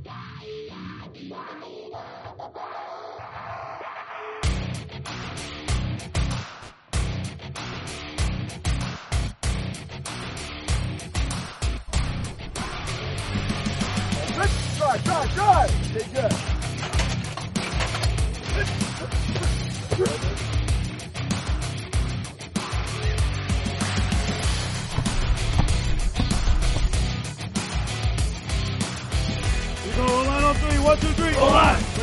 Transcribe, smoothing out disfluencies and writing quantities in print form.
Drive! Stay good. We go O-line on three. 1, 2, 3. O-line.